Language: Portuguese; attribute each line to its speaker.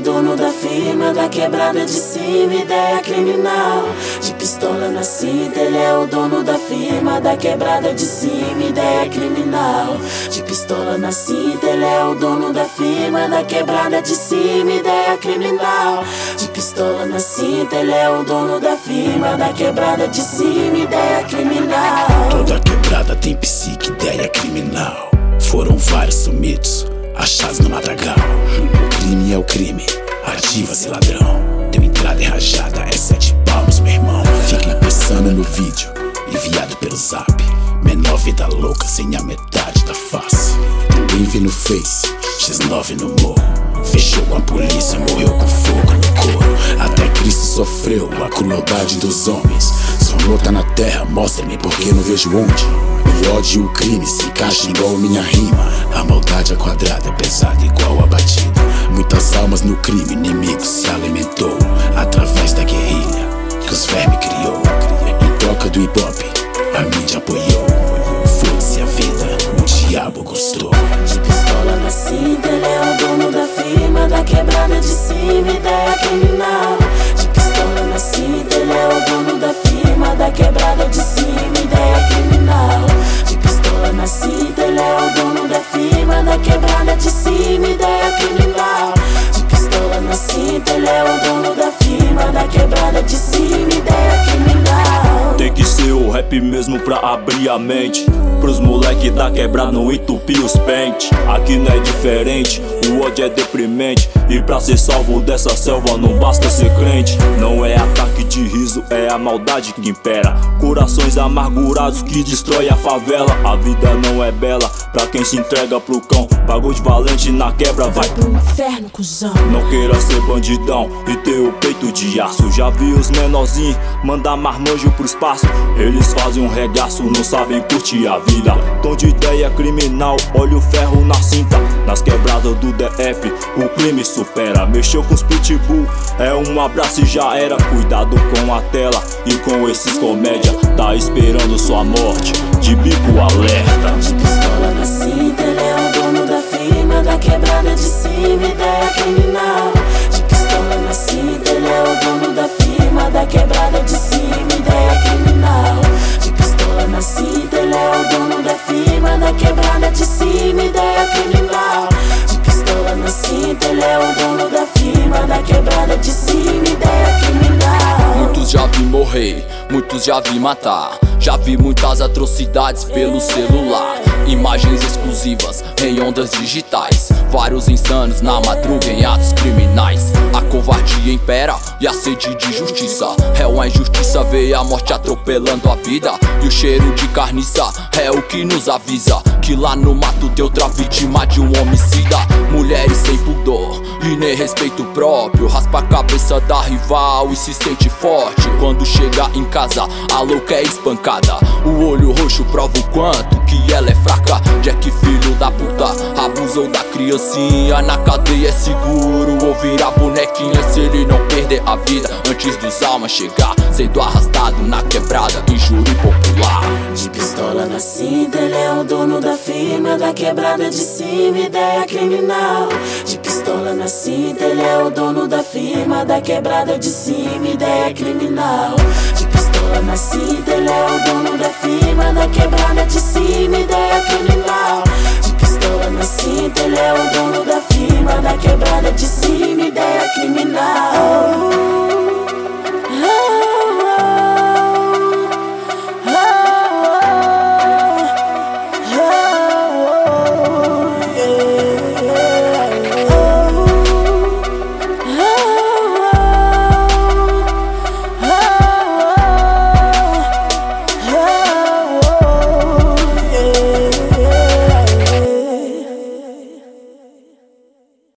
Speaker 1: dono da firma, da quebrada de cima, ideia criminal. De pistola na cinta, ele é o dono da firma, da quebrada de cima, ideia criminal. De pistola na cinta, ele é o dono da firma, da quebrada de cima, ideia criminal. De pistola na cinta, ele é o dono da firma, da quebrada de cima, ideia criminal.
Speaker 2: Toda quebrada tem psique, ideia criminal. Foram vários sumidos achados no matagal. O crime é o crime, ativa-se ladrão. Deu entrada rajada, é 7 palmos, meu irmão. Fiquem pensando no vídeo, enviado pelo zap. Menor vida louca, sem a metade da face. Ninguém vê no Face, X9 no morro. Fechou com a polícia, morreu com fogo no couro. Até Cristo sofreu a crueldade dos homens. Sua nota na terra, mostra-me porque não vejo onde. O ódio e o crime se encaixam igual minha rima. A maldade é quadrada, é pesada igual a batida. Muitas almas no crime, inimigo se alimentou através da guerrilha que os vermes criou. Em troca do hip-hop, a mídia apoiou. Foda-se a vida, o diabo gostou.
Speaker 1: De pistola na cinta, ele é o dono da firma, da quebrada de cima, ideia criminal. De pistola na cinta, ele é o dono da firma, da quebrada de cima, ideia criminal. De pistola na cinta, ele é o dono da firma, da quebrada de cima, ideia criminal. De pistola na cinta, ele é o dono da firma, da quebrada de cima, ideia criminal.
Speaker 3: Tem que ser o rap mesmo pra abrir a mente, pros moleque da quebrada não entupir os pentes. Aqui não é diferente, o ódio é deprimente. E pra ser salvo dessa selva não basta ser crente. Não é ataque de riso, é a maldade que impera. Corações amargurados que destrói a favela. A vida não é bela pra quem se entrega pro cão. Pagou de valente na quebra, vai
Speaker 1: pro inferno, cuzão.
Speaker 3: Não queira ser bandidão e ter o peito de aço. Já vi os menorzinhos mandar marmanjo pro espaço. Eles fazem um regaço, não sabem curtir a vida. Tom de ideia criminal, olha o ferro na cinta. Nas quebradas do DF, o crime supera. Mexeu com os pitbull, é um abraço e já era. Cuidado com a tela e com esses comédia. Tá esperando sua morte, de bico alerta.
Speaker 1: De pistola na cinta, ele é o dono da firma, da quebrada de cima, ideia criminal. De pistola na cinta, ele é o dono da firma, da quebrada de cima, ideia criminal. De pistola na cinta, ele é o dono da firma, da quebrada de cima, ideia criminal. De pistola na cinta, ele é o dono da firma, da quebrada de cima, ideia criminal.
Speaker 4: Muitos já vi morrer, muitos já vi matar. Já vi muitas atrocidades pelo celular. Imagens exclusivas em ondas digitais. Vários insanos na madruga em atos criminais. A covardia impera e a sede de justiça. É uma injustiça ver a morte atropelando a vida. E o cheiro de carniça é o que nos avisa que lá no mato tem outra vítima de um homicida. Mulheres sem pudor e nem respeito próprio. Raspa a cabeça da rival e se sente forte. Quando chega em casa a louca é espancada. O olho roxo prova o quanto que ela é fraca. Jack, filho da puta, abusou da criancinha. Na cadeia é seguro ouvir a bonequinha. Se ele não perder a vida antes dos almas chegar, sendo arrastado na quebrada em júri popular.
Speaker 1: De pistola na cinta, ele é o dono da firma, da quebrada de cima, ideia criminal. De pistola na cinta, ele é o dono da firma, da quebrada de cima, ideia criminal. De pistola na cinta, ele é o dono da firma, da quebrada de cima, ideia criminal. De